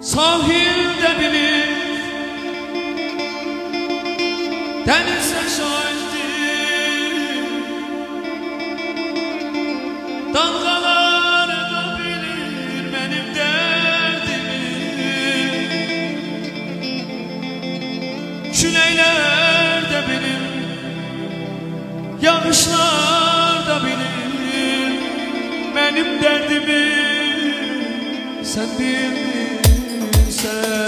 Sahilde bilir, denizde şahittir. Dalgalar da bilir benim derdimi. Küleyler de bilir, yağışlar da bilir benim derdimi. Sen bilirsen.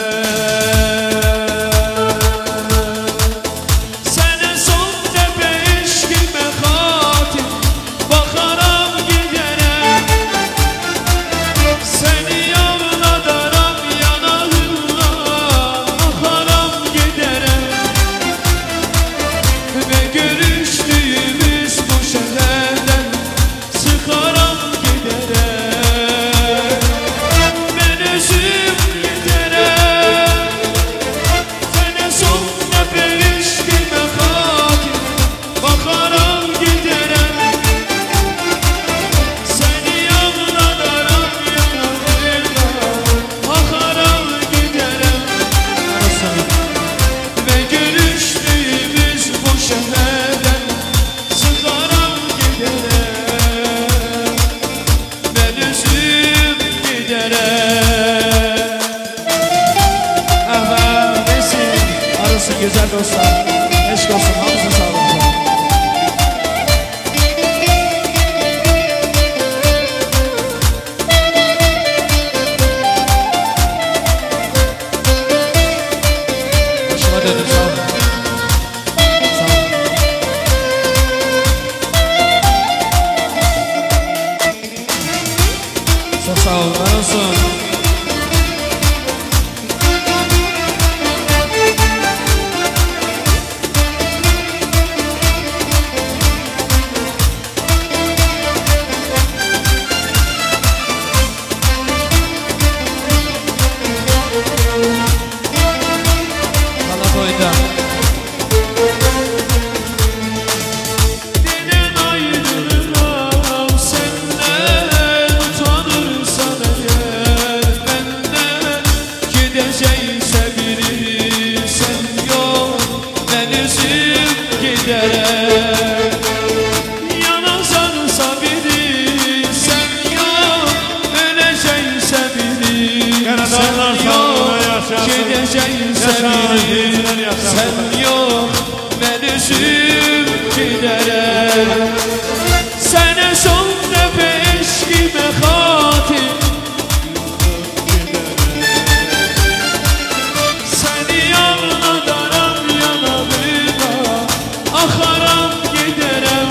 Güzel dostlar, eşk olsun, hamza sağlık. Başıma dönün, sağ olun. Çok sağ olun, var olsun. Yanarsansa biri sen yok, ölecekse biri sen yok, gidecekse biri sen yok, ben üzüp giderim. Sene son tepe eşkime hatim, seni yanına daram yanarına, akaram giderim.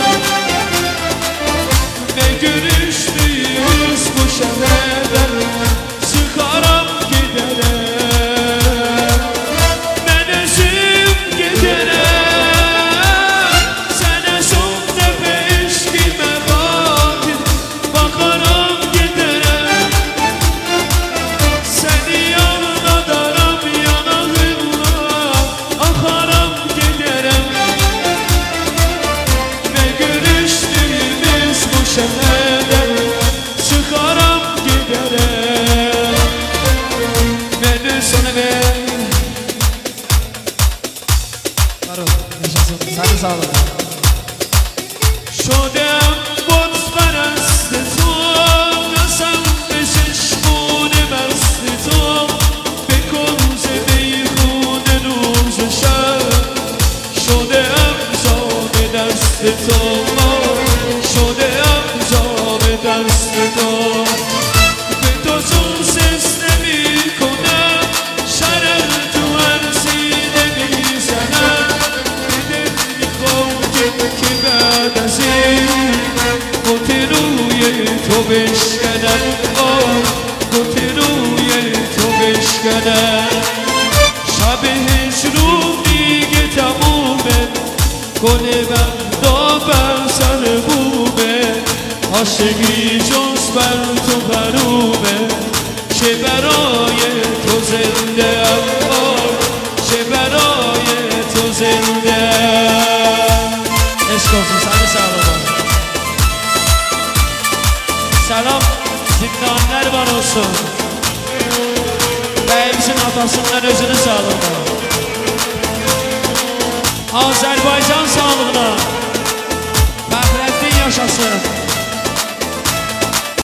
Ne görüştüğümüz bu şehirden çıkaram giderim. Ben üzüp giderim. Sene son tepe eşkime hatim, bakaram giderim. Seni yanına daram yanarına, akaram giderim. Ne görüştüğümüz bu şehirden çıkaram giderim. Beni sana ver. Varol, yaşasın, seni sağ olun. Şodem botperestitum, nasıl beşişkune merstitum, bekonze beyhune nuzuşa. Şodem zame destitum, şodem zame destitum. Ve tozun ses nemi konam, şarer tuvar sinemi zanar. Bedeni kovgin ki bedezim, gotiruye to beşkenem, gotiruye to beşkenem. Şab-ı hicrun دیگه تمومه گل بندا بر سر بومه عاشقی جز بر تو حرومه چه برای تو زنده ام چه برای تو زنده عشق olsun seni sağ olun. Selam zindanlar var olsun. atasından özünün sağlığına. Azərbaycan sağlığına. Fəxrəddin yaşasın.